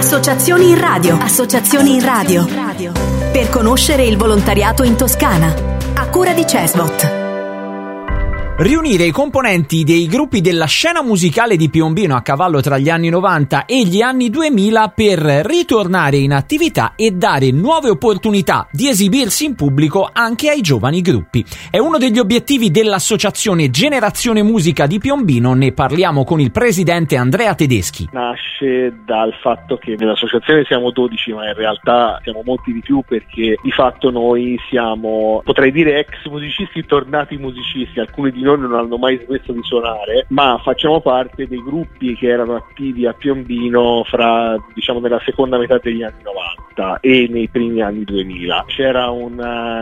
Associazioni in radio. Associazioni in radio. Per conoscere il volontariato in Toscana. A cura di Cesbot. Riunire i componenti dei gruppi della scena musicale di Piombino a cavallo tra gli anni 90 e gli anni 2000 per ritornare in attività e dare nuove opportunità di esibirsi in pubblico anche ai giovani gruppi. È uno degli obiettivi dell'associazione Generazione Musica di Piombino, ne parliamo con il presidente Andrea Tedeschi. Nasce dal fatto che nell'associazione siamo 12, ma in realtà siamo molti di più, perché di fatto noi siamo, potrei dire, ex musicisti tornati musicisti. Alcuni di noi non hanno mai smesso di suonare, ma facciamo parte dei gruppi che erano attivi a Piombino nella seconda metà degli anni 90 e nei primi anni 2000. C'era un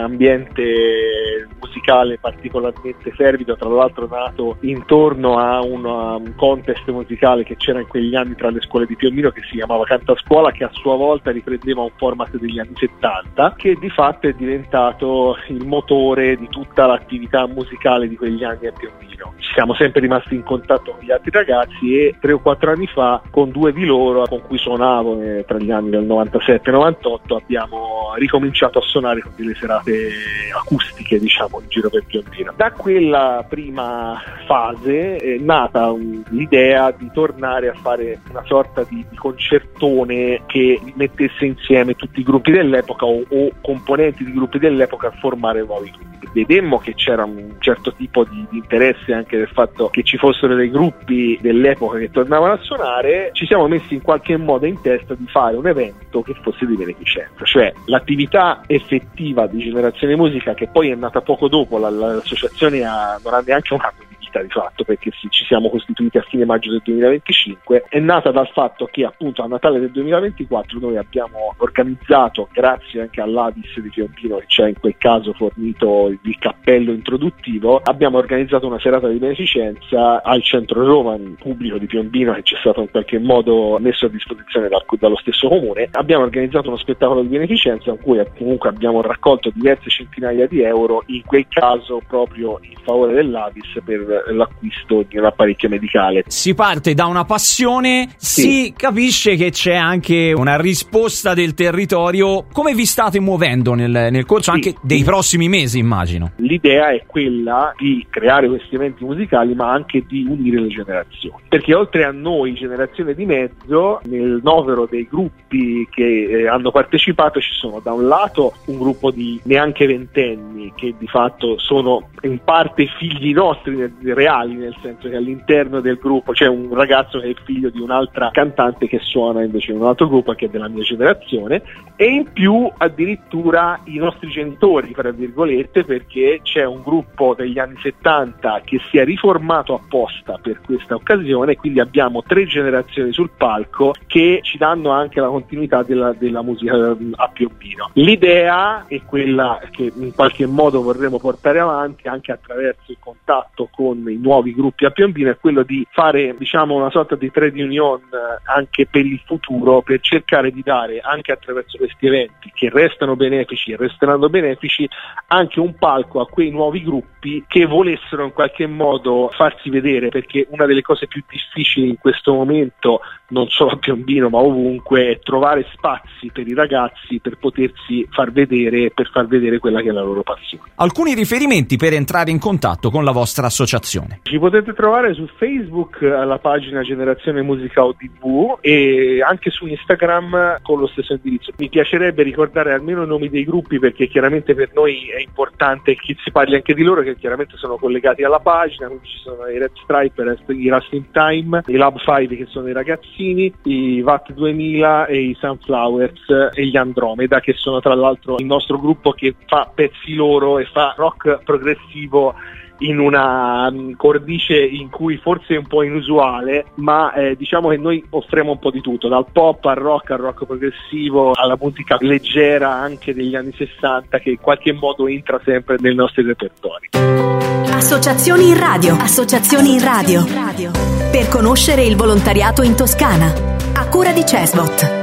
ambiente musicale particolarmente fervido, tra l'altro nato intorno a un contest musicale che c'era in quegli anni tra le scuole di Piombino, che si chiamava Cantascuola, che a sua volta riprendeva un format degli anni 70, che di fatto è diventato il motore di tutta l'attività musicale di quegli anni a Piombino. Ci siamo sempre rimasti in contatto con gli altri ragazzi e 3 o 4 anni fa, con 2 di loro con cui suonavo tra gli anni del 97 e 98, abbiamo ricominciato a suonare con delle serate acustiche, in giro per Piombino. Da quella prima fase è nata l'idea di tornare a fare una sorta di concertone che mettesse insieme tutti i gruppi dell'epoca o componenti di gruppi dell'epoca a formare nuovi gruppi. Vedemmo che c'era un certo tipo di interesse anche del fatto che ci fossero dei gruppi dell'epoca che tornavano a suonare. Ci siamo messi in qualche modo in testa di fare un evento che fosse di beneficenza, cioè l'attività effettiva di Generazione Musica, che poi è nata poco dopo. L'associazione non ha neanche un anno di vita di fatto, perché ci siamo costituiti a fine maggio del 2025, è nata dal fatto che appunto a Natale del 2024 noi abbiamo organizzato, grazie anche all'Adis di Piombino che ci ha in quel caso fornito il cappello introduttivo, abbiamo organizzato una serata di beneficenza al centro Roma, un pubblico di Piombino che ci è stato in qualche modo messo a disposizione dallo stesso comune. Abbiamo organizzato uno spettacolo di beneficenza in cui comunque abbiamo raccolto diverse centinaia di euro, in quel caso proprio in favore dell'Adis per l'acquisto di un apparecchio medicale. Si parte da una passione, sì. Si capisce che c'è anche una risposta del territorio. Come vi state muovendo nel corso anche dei prossimi mesi, immagino? L'idea è quella di creare questi eventi musicali, ma anche di unire le generazioni, perché oltre a noi, generazione di mezzo, nel novero dei gruppi che hanno partecipato ci sono da un lato un gruppo di neanche ventenni che di fatto sono in parte figli nostri reali, nel senso che all'interno del gruppo c'è un ragazzo che è il figlio di un'altra cantante che suona invece in un altro gruppo che è della mia generazione, e in più addirittura i nostri genitori, tra virgolette, perché c'è un gruppo degli anni 70 che si è riformato apposta per questa occasione, quindi abbiamo 3 generazioni sul palco che ci danno anche la continuità della musica a Piombino. L'idea è quella che in qualche modo vorremmo portare avanti anche attraverso il contatto con i nuovi gruppi a Piombino, è quello di fare una sorta di trade union anche per il futuro, per cercare di dare anche attraverso questi eventi che restano benefici e resteranno benefici anche un palco a quei nuovi gruppi che volessero in qualche modo farsi vedere, perché una delle cose più difficili in questo momento, non solo a Piombino ma ovunque, è trovare spazi per i ragazzi per potersi far vedere e per far vedere quella che è la loro passione. Alcuni riferimenti per entrare in contatto con la vostra associazione? Ci potete trovare su Facebook alla pagina Generazione Musica ODV e anche su Instagram con lo stesso indirizzo. Mi piacerebbe ricordare almeno i nomi dei gruppi, perché chiaramente per noi è importante che si parli anche di loro, che chiaramente sono collegati alla pagina. Quindi ci sono i Red Striper, i Rusting Time, i Lab 5 che sono i ragazzini, i VAT 2000 e i Sunflowers e gli Andromeda, che sono tra l'altro il nostro gruppo che fa pezzi loro e fa rock progressivo in una cornice in cui forse è un po' inusuale, ma diciamo che noi offriamo un po' di tutto, dal pop al rock progressivo, alla musica leggera anche degli anni 60, che in qualche modo entra sempre nei nostri repertori. Associazioni in radio. Associazioni in radio. Per conoscere il volontariato in Toscana. A cura di Cesbot.